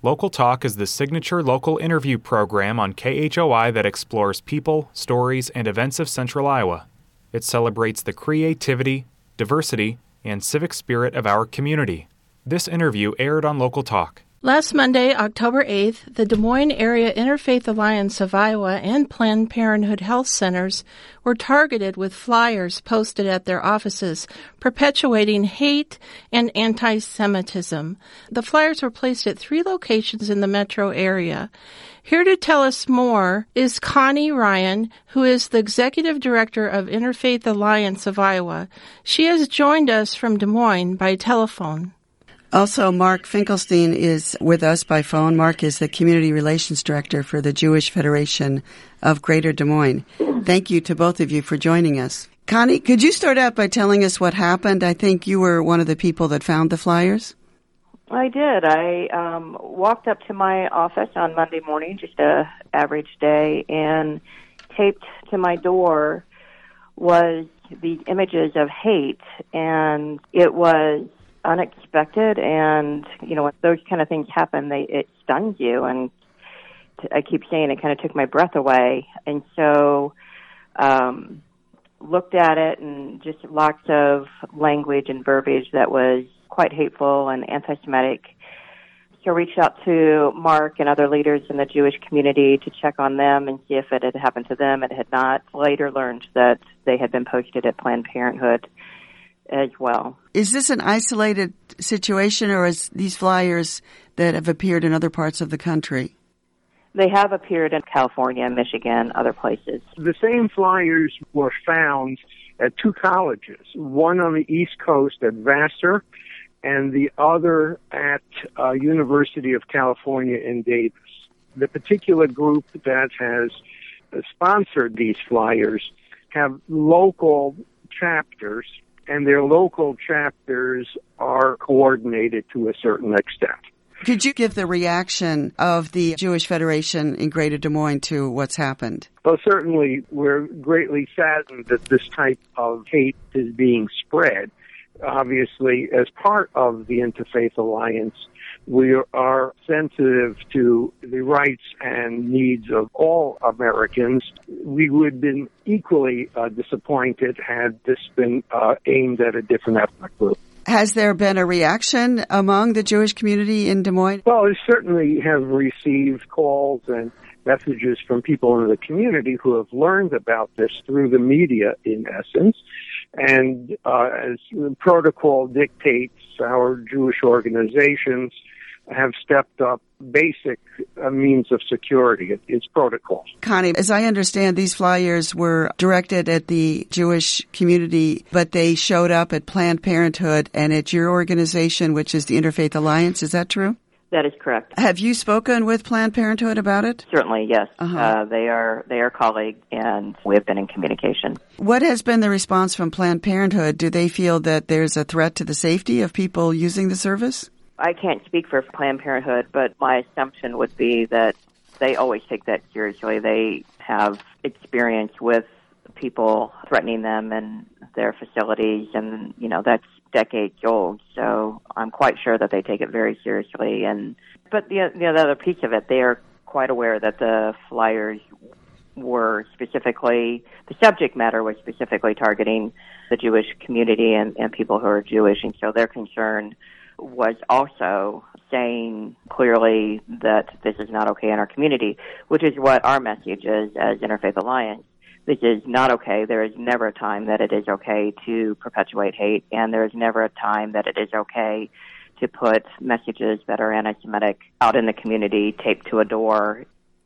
Local Talk is the signature local interview program on KHOI that explores people, stories, and events of Central Iowa. It celebrates the creativity, diversity, and civic spirit of our community. This interview aired on Local Talk. Last Monday, October 8th, the Des Moines Area Interfaith Alliance of Iowa and Planned Parenthood Health Centers were targeted with flyers posted at their offices perpetuating hate and anti-Semitism. The flyers were placed at 3 locations in the metro area. Here to tell us more is Connie Ryan, who is the Executive Director of Interfaith Alliance of Iowa. She has joined us from Des Moines by telephone. Also, Mark Finkelstein is with us by phone. Mark is the Community Relations Director for the Jewish Federation of Greater Des Moines. Thank you to both of you for joining us. Connie, could you start out by telling us what happened? I think you were one of the people that found the flyers. I did. I walked up to my office on Monday morning, just a average day, and taped to my door was these images of hate, and it was unexpected, and when those kind of things happen, it stuns you, and I keep saying it kind of took my breath away. And so looked at it, and just lots of language and verbiage that was quite hateful and anti-Semitic. So reached out to Mark and other leaders in the Jewish community to check on them and see if it had happened to them. It had not. Later learned that they had been posted at Planned Parenthood as well. Is this an isolated situation, or is these flyers that have appeared in other parts of the country? They have appeared in California, Michigan, other places. The same flyers were found at 2 colleges, one on the East Coast at Vassar and the other at University of California in Davis. The particular group that has sponsored these flyers have local chapters, and their local chapters are coordinated to a certain extent. Could you give the reaction of the Jewish Federation in Greater Des Moines to what's happened? Well, certainly we're greatly saddened that this type of hate is being spread. Obviously, as part of the Interfaith Alliance, we are sensitive to the rights and needs of all Americans. We would have been equally disappointed had this been aimed at a different ethnic group. Has there been a reaction among the Jewish community in Des Moines? Well, we certainly have received calls and messages from people in the community who have learned about this through the media, in essence. And as the protocol dictates, our Jewish organizations have stepped up basic means of security. It's protocol. Connie, as I understand, these flyers were directed at the Jewish community, but they showed up at Planned Parenthood and at your organization, which is the Interfaith Alliance. Is that true? That is correct. Have you spoken with Planned Parenthood about it? Certainly, yes. Uh-huh. They are colleagues, and we have been in communication. What has been the response from Planned Parenthood? Do they feel that there's a threat to the safety of people using the service? I can't speak for Planned Parenthood, but my assumption would be that they always take that seriously. They have experience with people threatening them and their facilities, and, that's decades old. So I'm quite sure that they take it very seriously. But the other piece of it, they are quite aware that the flyers were specifically, the subject matter was specifically targeting the Jewish community and people who are Jewish, and so their concern was also saying clearly that this is not okay in our community, which is what our message is as Interfaith Alliance. This is not okay. There is never a time that it is okay to perpetuate hate, and there is never a time that it is okay to put messages that are anti-Semitic out in the community, taped to a door,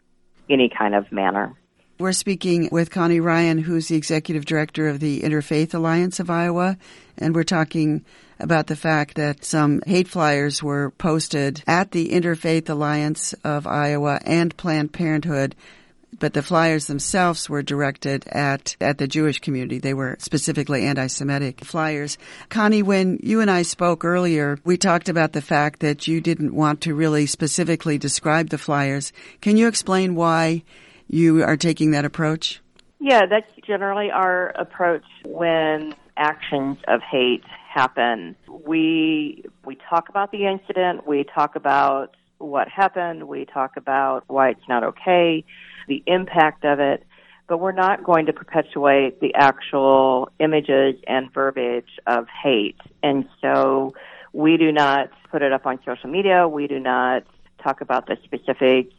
any kind of manner. We're speaking with Connie Ryan, who's the Executive Director of the Interfaith Alliance of Iowa, and we're talking about the fact that some hate flyers were posted at the Interfaith Alliance of Iowa and Planned Parenthood, but the flyers themselves were directed at the Jewish community. They were specifically anti-Semitic flyers. Connie, when you and I spoke earlier, we talked about the fact that you didn't want to really specifically describe the flyers. Can you explain why you are taking that approach? Yeah, that's generally our approach when actions of hate happen. We talk about the incident. We talk about what happened. We talk about why it's not okay, the impact of it, but we're not going to perpetuate the actual images and verbiage of hate. And so we do not put it up on social media. We do not talk about the specifics.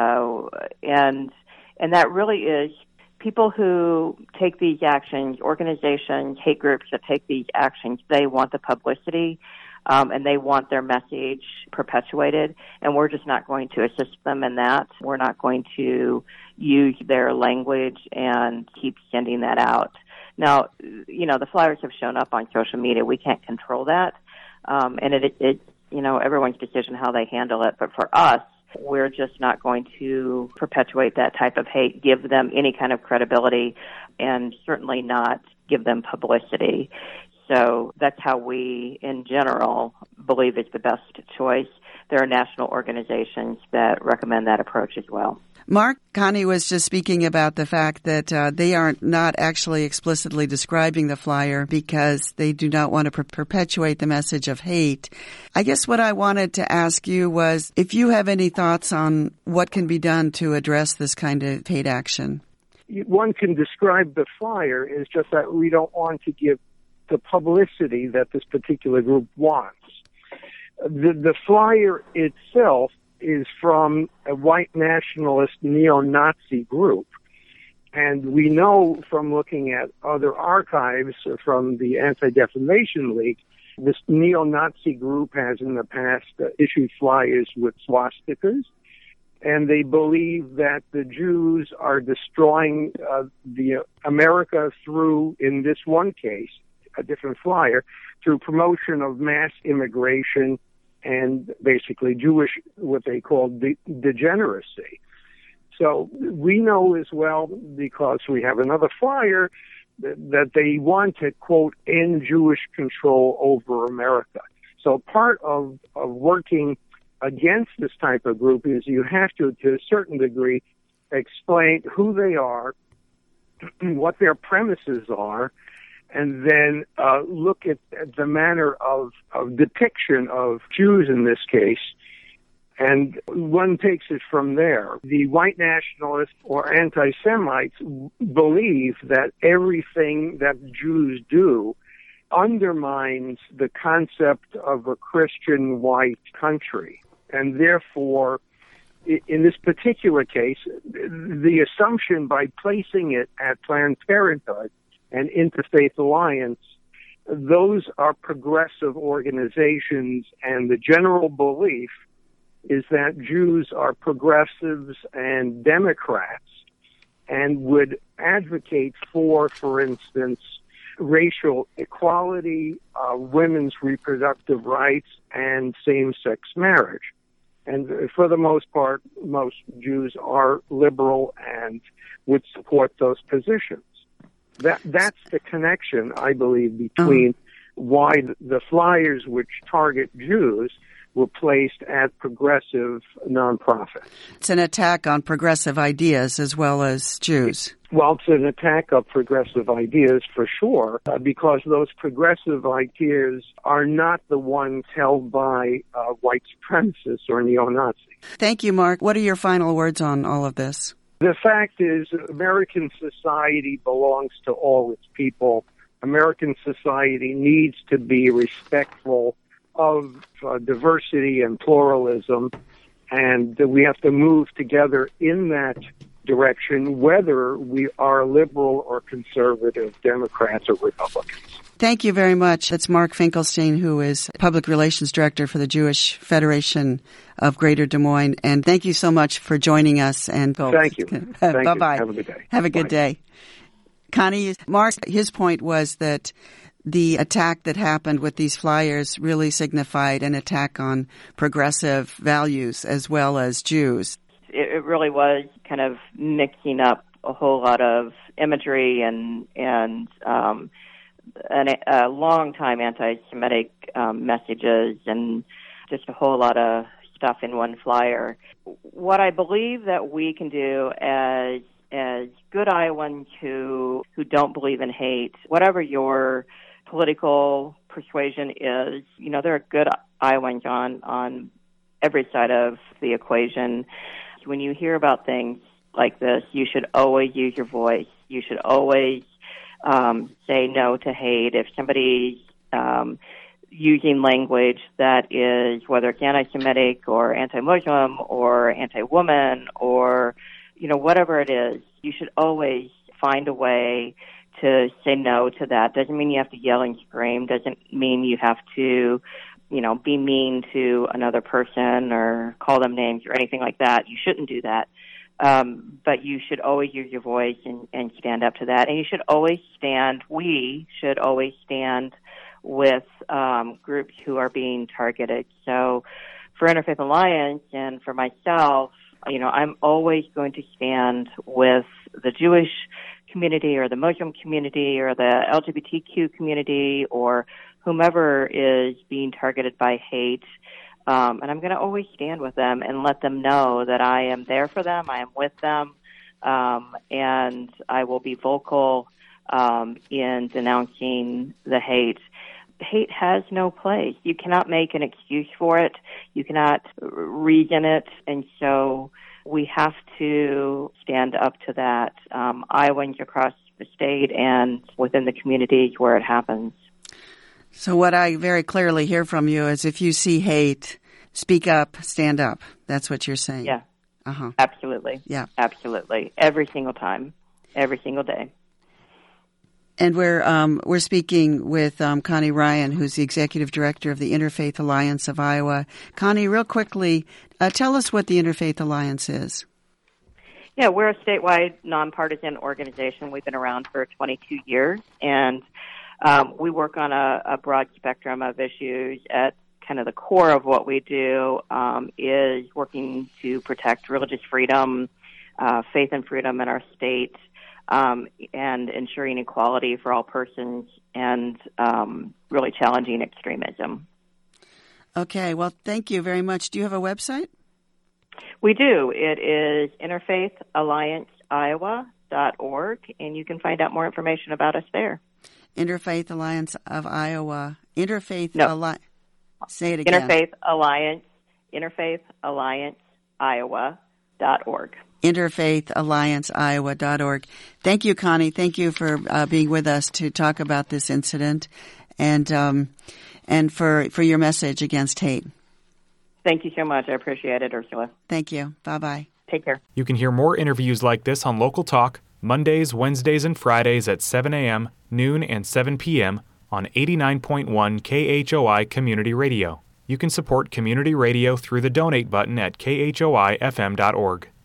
And that really is people who take these actions, organizations, hate groups that take these actions, they want the publicity. And they want their message perpetuated, and we're just not going to assist them in that. We're not going to use their language and keep sending that out. Now, the flyers have shown up on social media. We can't control that, and it's everyone's decision how they handle it. But for us, we're just not going to perpetuate that type of hate, give them any kind of credibility, and certainly not give them publicity. So that's how we, in general, believe it's the best choice. There are national organizations that recommend that approach as well. Mark, Connie was just speaking about the fact that they are not actually explicitly describing the flyer because they do not want to perpetuate the message of hate. I guess what I wanted to ask you was if you have any thoughts on what can be done to address this kind of hate action. One can describe the flyer as just that we don't want to give the publicity that this particular group wants. The flyer itself is from a white nationalist neo-Nazi group. And we know from looking at other archives from the Anti-Defamation League, this neo-Nazi group has in the past issued flyers with swastikas. And they believe that the Jews are destroying the America through, in this one case, a different flyer, through promotion of mass immigration and basically Jewish, what they call degeneracy. So we know as well, because we have another flyer, that they want to, quote, end Jewish control over America. So part of working against this type of group is you have to a certain degree, explain who they are, what their premises are, and then look at the manner of depiction of Jews in this case, and one takes it from there. The white nationalists or anti-Semites believe that everything that Jews do undermines the concept of a Christian white country, and therefore, in this particular case, the assumption by placing it at Planned Parenthood and Interfaith Alliance, those are progressive organizations, and the general belief is that Jews are progressives and Democrats and would advocate for instance, racial equality, women's reproductive rights, and same-sex marriage. And for the most part, most Jews are liberal and would support those positions. That's the connection, I believe, between why the flyers which target Jews were placed at progressive nonprofits. It's an attack on progressive ideas as well as Jews. Well, it's an attack of progressive ideas for sure, because those progressive ideas are not the ones held by white supremacists or neo-Nazis. Thank you, Mark. What are your final words on all of this? The fact is, American society belongs to all its people. American society needs to be respectful of diversity and pluralism, and we have to move together in that direction, whether we are liberal or conservative, Democrats or Republicans. Thank you very much. That's Mark Finkelstein, who is Public Relations Director for the Jewish Federation of Greater Des Moines. And thank you so much for joining us. And thank you. Bye-bye. Have a good day. Have a good day. Connie, Mark, his point was that the attack that happened with these flyers really signified an attack on progressive values as well as Jews. It really was kind of mixing up a whole lot of imagery and a long-time anti-Semitic messages and just a whole lot of stuff in one flyer. What I believe that we can do as good Iowans who don't believe in hate, whatever your political persuasion is, there are good Iowans on every side of the equation. When you hear about things like this, you should always use your voice. You should always say no to hate. If somebody's using language that is, whether it's anti-Semitic or anti-Muslim or anti-woman or, whatever it is, you should always find a way to say no to that. Doesn't mean you have to yell and scream. Doesn't mean you have to, be mean to another person or call them names or anything like that. You shouldn't do that. But you should always use your voice and stand up to that. And we should always stand with groups who are being targeted. So for Interfaith Alliance and for myself, I'm always going to stand with the Jewish community or the Muslim community or the LGBTQ community or whomever is being targeted by hate. And I'm going to always stand with them and let them know that I am there for them, I am with them, and I will be vocal in denouncing the hate. Hate has no place. You cannot make an excuse for it. You cannot reason it. And so we have to stand up to that, Iowans across the state and within the communities where it happens. So what I very clearly hear from you is if you see hate, speak up, stand up. That's what you're saying. Yeah. Uh-huh. Absolutely. Yeah. Absolutely. Every single time. Every single day. And we're speaking with Connie Ryan, who's the Executive Director of the Interfaith Alliance of Iowa. Connie, real quickly, tell us what the Interfaith Alliance is. Yeah, we're a statewide nonpartisan organization. We've been around for 22 years, and we work on a broad spectrum of issues. At kind of the core of what we do is working to protect religious freedom, faith and freedom in our state, and ensuring equality for all persons and really challenging extremism. Okay, well, thank you very much. Do you have a website? We do. It is interfaithallianceiowa.org, and you can find out more information about us there. Interfaith Alliance of Iowa. Say it again. interfaithallianceiowa.org. interfaithallianceiowa.org. Thank you, Connie. Thank you for being with us to talk about this incident and for your message against hate. Thank you so much. I appreciate it, Ursula. Thank you. Bye-bye. Take care. You can hear more interviews like this on Local Talk Mondays, Wednesdays, and Fridays at 7 a.m., noon, and 7 p.m. on 89.1 KHOI Community Radio. You can support community radio through the donate button at khoifm.org.